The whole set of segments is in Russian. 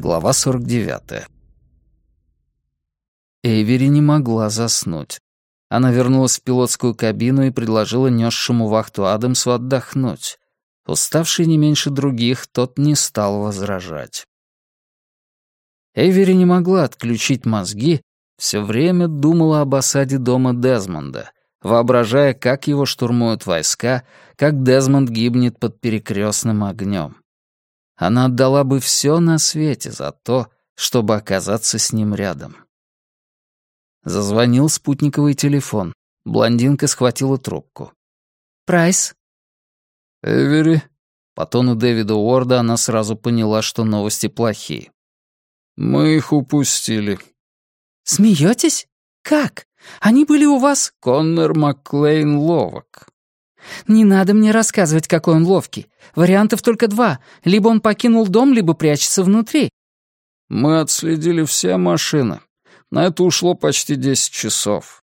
Глава 49. Эйвери не могла заснуть. Она вернулась в пилотскую кабину и предложила несшему вахту Адамсу отдохнуть. Уставший не меньше других, тот не стал возражать. Эйвери не могла отключить мозги, все время думала об осаде дома Дезмонда, воображая, как его штурмуют войска, как Дезмонд гибнет под перекрестным огнем. Она отдала бы все на свете за то, чтобы оказаться с ним рядом. Зазвонил спутниковый телефон. Блондинка схватила трубку. «Прайс?» «Эвери?» По тону Дэвида Уорда она сразу поняла, что новости плохие. «Мы их упустили». «Смеетесь? Как? Они были у вас?» «Коннор Макклейн ловок». «Не надо мне рассказывать, какой он ловкий. Вариантов только два. Либо он покинул дом, либо прячется внутри». «Мы отследили все машины. На это ушло почти 10 часов».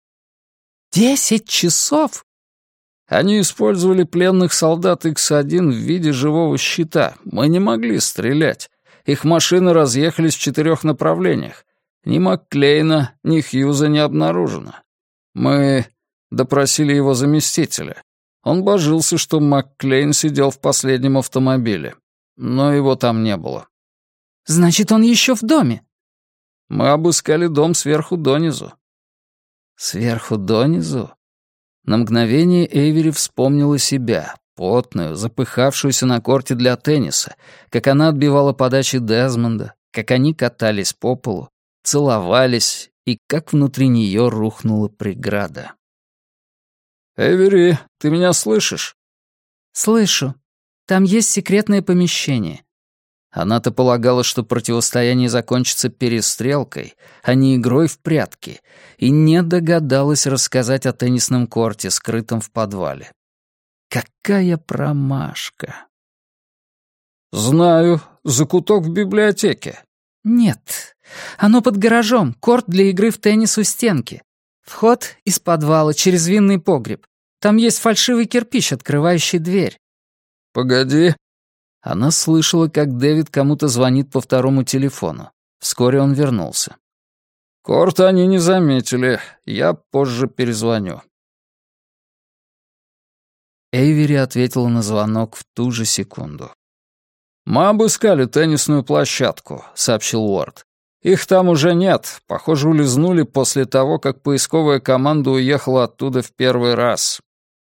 10 часов? Они использовали пленных солдат X1 в виде живого щита. Мы не могли стрелять. Их машины разъехались в 4 направлениях. Ни Макклейна, ни Хьюза не обнаружено. Мы допросили его заместителя. Он божился, что Макклейн сидел в последнем автомобиле. Но его там не было. «Значит, он еще в доме?» Мы обыскали дом сверху донизу». Сверху донизу? На мгновение Эйвери вспомнила себя, потную, запыхавшуюся на корте для тенниса, как она отбивала подачи Дезмонда, как они катались по полу, целовались, и как внутри нее рухнула преграда. «Эйвери, ты меня слышишь?» «Слышу. Там есть секретное помещение». Она-то полагала, что противостояние закончится перестрелкой, а не игрой в прятки, и не догадалась рассказать о теннисном корте, скрытом в подвале. Какая промашка! «Знаю. Закуток в библиотеке». «Нет. Оно под гаражом. Корт для игры в теннис у стенки. Вход из подвала через винный погреб. Там есть фальшивый кирпич, открывающий дверь». «Погоди». Она слышала, как Дэвид кому-то звонит по второму телефону. Вскоре он вернулся. «Корт они не заметили. Я позже перезвоню». Эйвери ответила на звонок в ту же секунду. «Мы обыскали теннисную площадку», — сообщил Уорд. «Их там уже нет. Похоже, улизнули после того, как поисковая команда уехала оттуда в первый раз».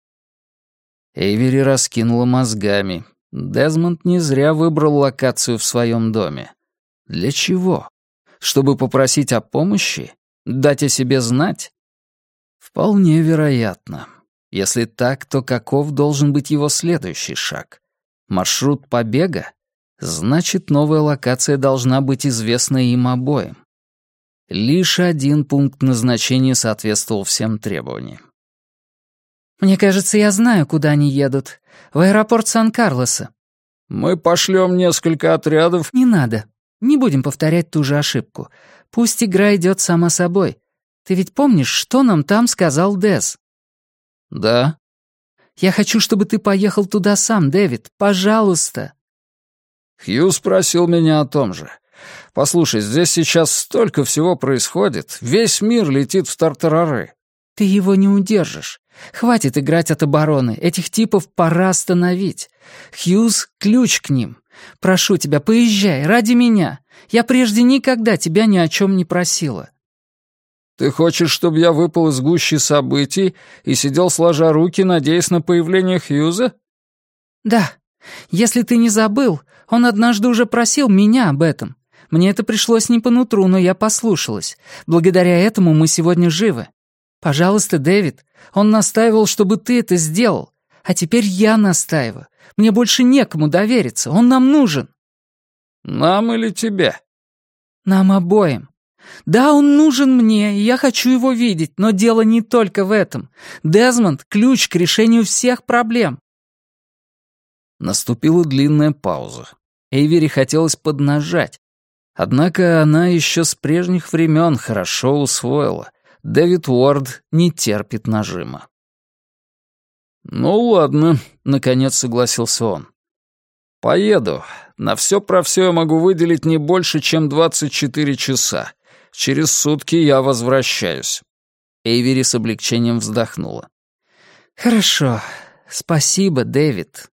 Эйвери раскинула мозгами. Дезмонд не зря выбрал локацию в своем доме. Для чего? Чтобы попросить о помощи? Дать о себе знать? Вполне вероятно. Если так, то каков должен быть его следующий шаг? Маршрут побега? Значит, новая локация должна быть известна им обоим. Лишь один пункт назначения соответствовал всем требованиям. «Мне кажется, я знаю, куда они едут. В аэропорт Сан-Карлоса». «Мы пошлем несколько отрядов». «Не надо. Не будем повторять ту же ошибку. Пусть игра идет сама собой. Ты ведь помнишь, что нам там сказал Дез?» «Да». «Я хочу, чтобы ты поехал туда сам, Дэвид. Пожалуйста». Хью спросил меня о том же. «Послушай, здесь сейчас столько всего происходит. Весь мир летит в тартарары». «Ты его не удержишь. Хватит играть от обороны. Этих типов пора остановить. Хьюз — ключ к ним. Прошу тебя, поезжай, ради меня. Я прежде никогда тебя ни о чем не просила». «Ты хочешь, чтобы я выпал из гущи событий и сидел сложа руки, надеясь на появление Хьюза?» «Да. Если ты не забыл, он однажды уже просил меня об этом. Мне это пришлось не по нутру, но я послушалась. Благодаря этому мы сегодня живы. Пожалуйста, Дэвид, он настаивал, чтобы ты это сделал. А теперь я настаиваю. Мне больше некому довериться, он нам нужен». «Нам или тебе?» «Нам обоим. Да, он нужен мне, и я хочу его видеть, но дело не только в этом. Дезмонд — ключ к решению всех проблем». Наступила длинная пауза. Эйвери хотелось поднажать. Однако она еще с прежних времен хорошо усвоила. Дэвид Уорд не терпит нажима. «Ну ладно», — наконец согласился он. «Поеду. На все про все я могу выделить не больше, чем 24 часа. Через сутки я возвращаюсь». Эйвери с облегчением вздохнула. «Хорошо. Спасибо, Дэвид».